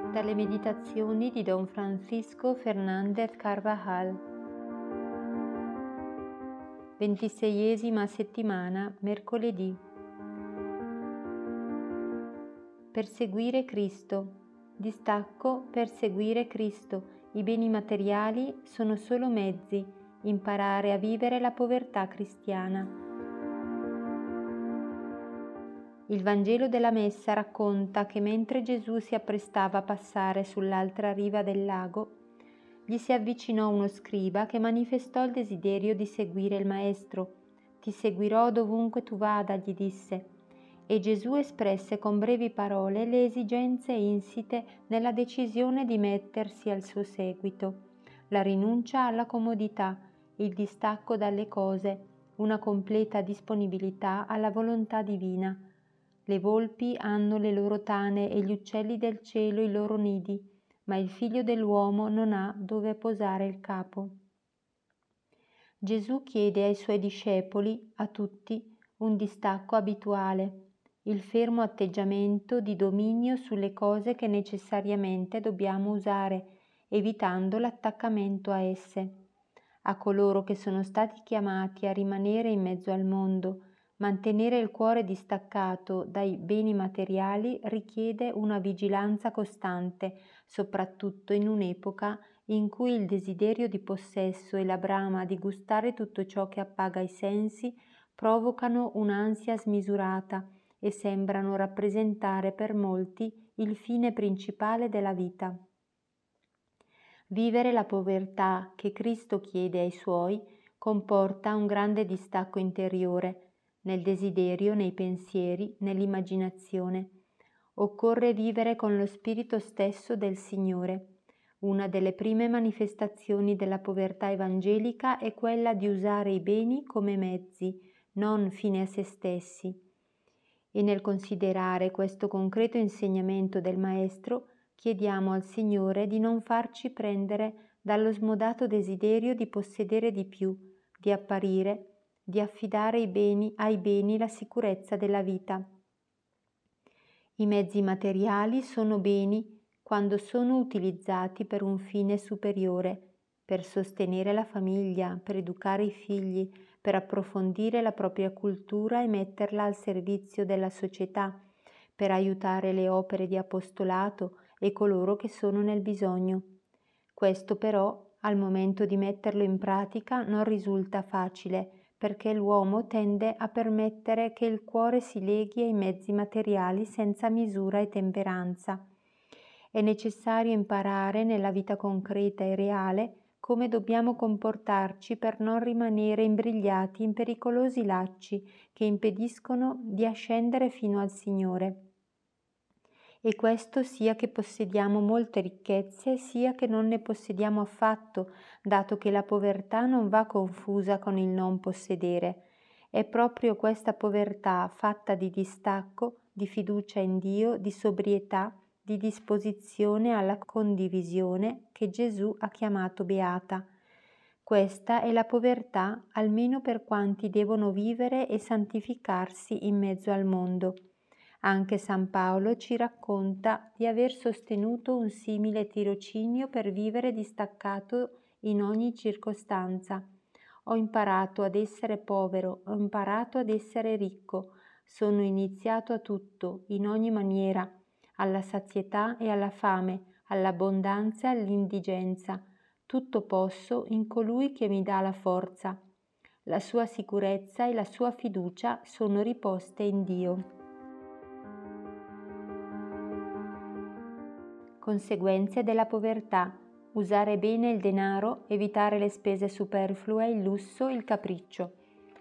Dalle meditazioni di Don Francisco Fernández Carvajal. 26esima settimana, mercoledì. Perseguire Cristo. Distacco per seguire Cristo. I beni materiali sono solo mezzi. Imparare a vivere la povertà cristiana. Il Vangelo della Messa racconta che mentre Gesù si apprestava a passare sull'altra riva del lago, gli si avvicinò uno scriba che manifestò il desiderio di seguire il Maestro. «Ti seguirò dovunque tu vada», gli disse. E Gesù espresse con brevi parole le esigenze insite nella decisione di mettersi al suo seguito: la rinuncia alla comodità, il distacco dalle cose, una completa disponibilità alla volontà divina. Le volpi hanno le loro tane e gli uccelli del cielo i loro nidi, ma il Figlio dell'uomo non ha dove posare il capo. Gesù chiede ai suoi discepoli, a tutti, un distacco abituale, il fermo atteggiamento di dominio sulle cose che necessariamente dobbiamo usare, evitando l'attaccamento a esse. A coloro che sono stati chiamati a rimanere in mezzo al mondo, mantenere il cuore distaccato dai beni materiali richiede una vigilanza costante, soprattutto in un'epoca in cui il desiderio di possesso e la brama di gustare tutto ciò che appaga i sensi provocano un'ansia smisurata e sembrano rappresentare per molti il fine principale della vita. Vivere la povertà che Cristo chiede ai Suoi comporta un grande distacco interiore, nel desiderio, nei pensieri, nell'immaginazione. Occorre vivere con lo spirito stesso del Signore. Una delle prime manifestazioni della povertà evangelica è quella di usare i beni come mezzi, non fine a se stessi. E nel considerare questo concreto insegnamento del Maestro, chiediamo al Signore di non farci prendere dallo smodato desiderio di possedere di più, di apparire, di affidare ai beni la sicurezza della vita. I mezzi materiali sono beni quando sono utilizzati per un fine superiore, per sostenere la famiglia, per educare i figli, per approfondire la propria cultura e metterla al servizio della società, per aiutare le opere di apostolato e coloro che sono nel bisogno. Questo però, al momento di metterlo in pratica, non risulta facile, perché l'uomo tende a permettere che il cuore si leghi ai mezzi materiali senza misura e temperanza. È necessario imparare nella vita concreta e reale come dobbiamo comportarci per non rimanere imbrigliati in pericolosi lacci che impediscono di ascendere fino al Signore. E questo sia che possediamo molte ricchezze, sia che non ne possediamo affatto, dato che la povertà non va confusa con il non possedere. È proprio questa povertà fatta di distacco, di fiducia in Dio, di sobrietà, di disposizione alla condivisione che Gesù ha chiamato beata. Questa è la povertà almeno per quanti devono vivere e santificarsi in mezzo al mondo. Anche San Paolo ci racconta di aver sostenuto un simile tirocinio per vivere distaccato in ogni circostanza. Ho imparato ad essere povero, ho imparato ad essere ricco, sono iniziato a tutto, in ogni maniera, alla sazietà e alla fame, all'abbondanza e all'indigenza. Tutto posso in colui che mi dà la forza. La sua sicurezza e la sua fiducia sono riposte in Dio. Conseguenze della povertà: usare bene il denaro, evitare le spese superflue, il lusso, il capriccio.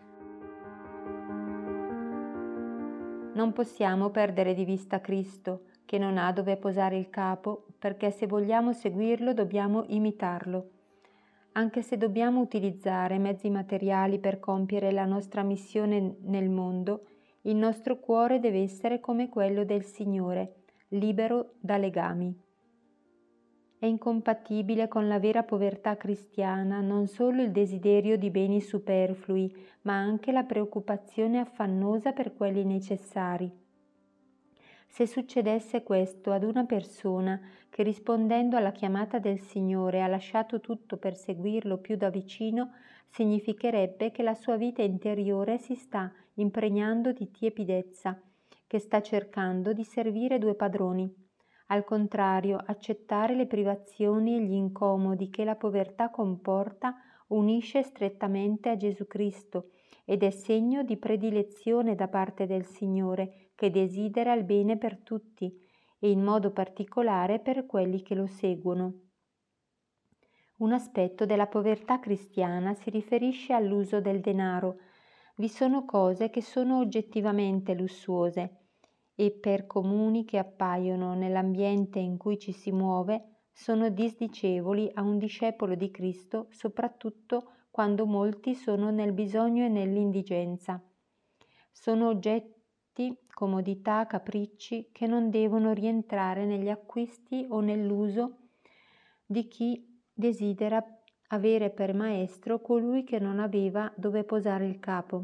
Non possiamo perdere di vista Cristo, che non ha dove posare il capo, perché se vogliamo seguirlo dobbiamo imitarlo. Anche se dobbiamo utilizzare mezzi materiali per compiere la nostra missione nel mondo, il nostro cuore deve essere come quello del Signore, libero da legami. È incompatibile con la vera povertà cristiana non solo il desiderio di beni superflui, ma anche la preoccupazione affannosa per quelli necessari. Se succedesse questo ad una persona che rispondendo alla chiamata del Signore ha lasciato tutto per seguirlo più da vicino, significherebbe che la sua vita interiore si sta impregnando di tiepidezza, che sta cercando di servire due padroni. Al contrario, accettare le privazioni e gli incomodi che la povertà comporta unisce strettamente a Gesù Cristo ed è segno di predilezione da parte del Signore, che desidera il bene per tutti e in modo particolare per quelli che lo seguono. Un aspetto della povertà cristiana si riferisce all'uso del denaro. Vi sono cose che sono oggettivamente lussuose e per comuni che appaiono nell'ambiente in cui ci si muove, sono disdicevoli a un discepolo di Cristo, soprattutto quando molti sono nel bisogno e nell'indigenza. Sono oggetti, comodità, capricci che non devono rientrare negli acquisti o nell'uso di chi desidera avere per maestro colui che non aveva dove posare il capo.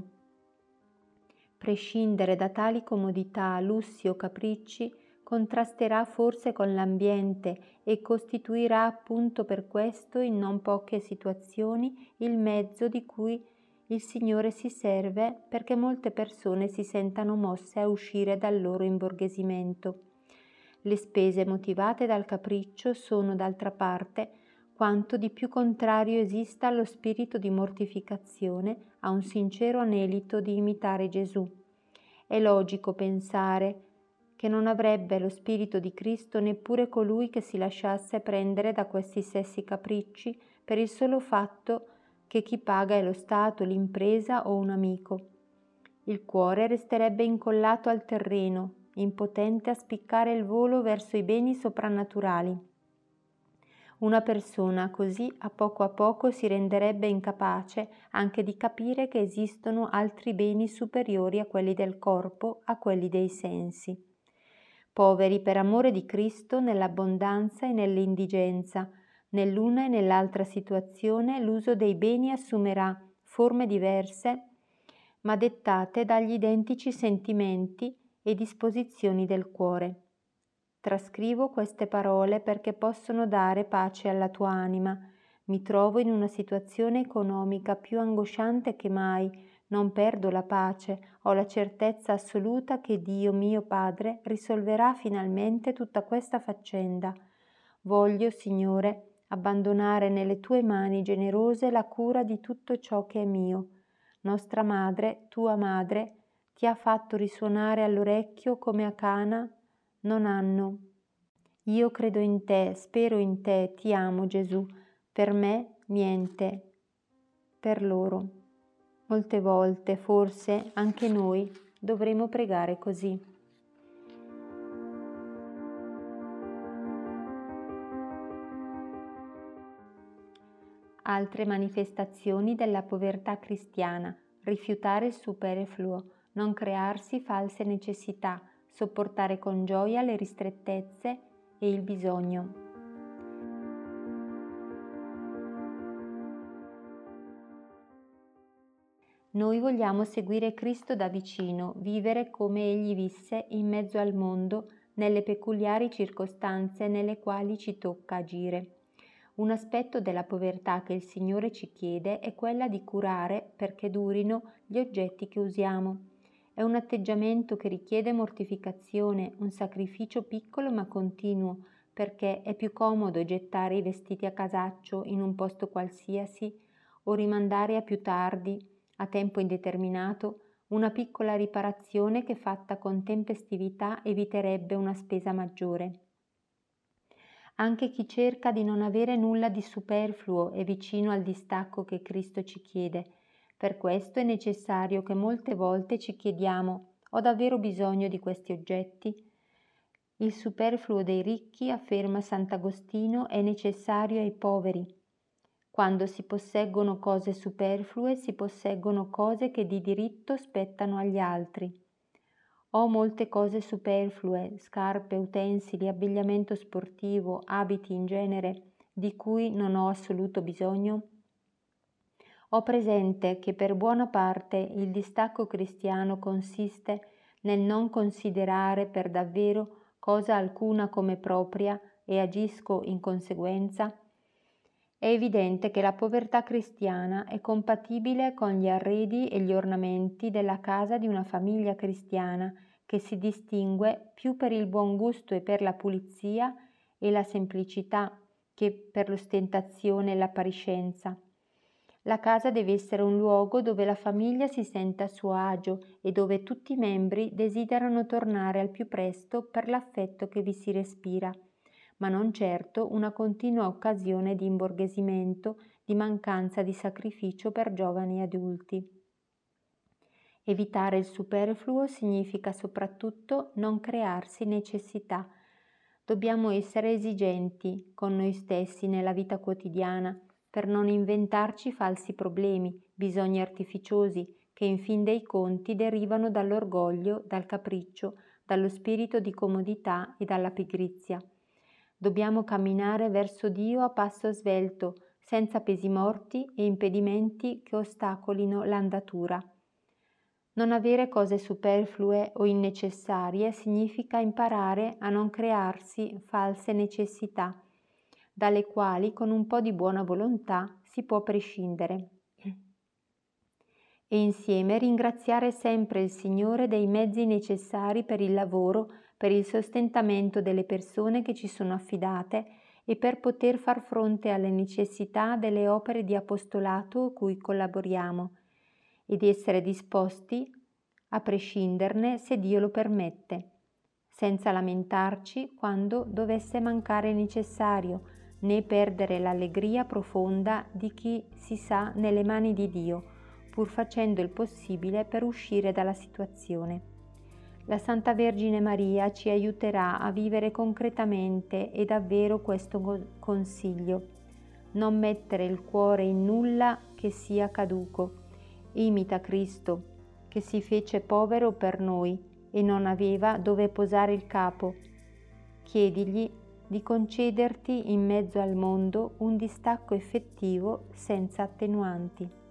Prescindere da tali comodità, lussi o capricci contrasterà forse con l'ambiente e costituirà appunto per questo in non poche situazioni il mezzo di cui il Signore si serve perché molte persone si sentano mosse a uscire dal loro imborghesimento. Le spese motivate dal capriccio sono d'altra parte quanto di più contrario esista allo spirito di mortificazione, a un sincero anelito di imitare Gesù. È logico pensare che non avrebbe lo spirito di Cristo neppure colui che si lasciasse prendere da questi stessi capricci per il solo fatto che chi paga è lo Stato, l'impresa o un amico. Il cuore resterebbe incollato al terreno, impotente a spiccare il volo verso i beni soprannaturali. Una persona così a poco si renderebbe incapace anche di capire che esistono altri beni superiori a quelli del corpo, a quelli dei sensi. Poveri per amore di Cristo nell'abbondanza e nell'indigenza, nell'una e nell'altra situazione l'uso dei beni assumerà forme diverse, ma dettate dagli identici sentimenti e disposizioni del cuore. Trascrivo queste parole perché possono dare pace alla tua anima. Mi trovo in una situazione economica più angosciante che mai. Non perdo la pace, ho la certezza assoluta che Dio mio Padre risolverà finalmente tutta questa faccenda. Voglio, Signore, abbandonare nelle tue mani generose la cura di tutto ciò che è mio. Nostra madre, tua madre, ti ha fatto risuonare all'orecchio come a Cana non hanno. Io credo in te, spero in te, ti amo Gesù, per me niente, per loro. Molte volte, forse, anche noi dovremo pregare così. Altre manifestazioni della povertà cristiana: rifiutare il superfluo, non crearsi false necessità, sopportare con gioia le ristrettezze e il bisogno. Noi vogliamo seguire Cristo da vicino, vivere come Egli visse in mezzo al mondo, nelle peculiari circostanze nelle quali ci tocca agire. Un aspetto della povertà che il Signore ci chiede è quella di curare perché durino gli oggetti che usiamo. È un atteggiamento che richiede mortificazione, un sacrificio piccolo ma continuo, perché è più comodo gettare i vestiti a casaccio in un posto qualsiasi o rimandare a più tardi, a tempo indeterminato, una piccola riparazione che fatta con tempestività eviterebbe una spesa maggiore. Anche chi cerca di non avere nulla di superfluo è vicino al distacco che Cristo ci chiede. Per questo è necessario che molte volte ci chiediamo: ho davvero bisogno di questi oggetti? Il superfluo dei ricchi, afferma Sant'Agostino, è necessario ai poveri. Quando si posseggono cose superflue, si posseggono cose che di diritto spettano agli altri. Ho molte cose superflue, scarpe, utensili, abbigliamento sportivo, abiti in genere, di cui non ho assoluto bisogno? Ho presente che per buona parte il distacco cristiano consiste nel non considerare per davvero cosa alcuna come propria e agisco in conseguenza? È evidente che la povertà cristiana è compatibile con gli arredi e gli ornamenti della casa di una famiglia cristiana che si distingue più per il buon gusto e per la pulizia e la semplicità che per l'ostentazione e l'appariscenza. La casa deve essere un luogo dove la famiglia si senta a suo agio e dove tutti i membri desiderano tornare al più presto per l'affetto che vi si respira, ma non certo una continua occasione di imborghesimento, di mancanza di sacrificio per giovani adulti. Evitare il superfluo significa soprattutto non crearsi necessità. Dobbiamo essere esigenti con noi stessi nella vita quotidiana per non inventarci falsi problemi, bisogni artificiosi che in fin dei conti derivano dall'orgoglio, dal capriccio, dallo spirito di comodità e dalla pigrizia. Dobbiamo camminare verso Dio a passo svelto, senza pesi morti e impedimenti che ostacolino l'andatura. Non avere cose superflue o innecessarie significa imparare a non crearsi false necessità, dalle quali con un po' di buona volontà si può prescindere. E insieme ringraziare sempre il Signore dei mezzi necessari per il lavoro, per il sostentamento delle persone che ci sono affidate e per poter far fronte alle necessità delle opere di apostolato cui collaboriamo, ed essere disposti a prescinderne se Dio lo permette, senza lamentarci quando dovesse mancare necessario, né perdere l'allegria profonda di chi si sa nelle mani di Dio, pur facendo il possibile per uscire dalla situazione. La Santa Vergine Maria ci aiuterà a vivere concretamente e davvero questo consiglio. Non mettere il cuore in nulla che sia caduco. Imita Cristo, che si fece povero per noi e non aveva dove posare il capo. Chiedigli di concederti in mezzo al mondo un distacco effettivo senza attenuanti.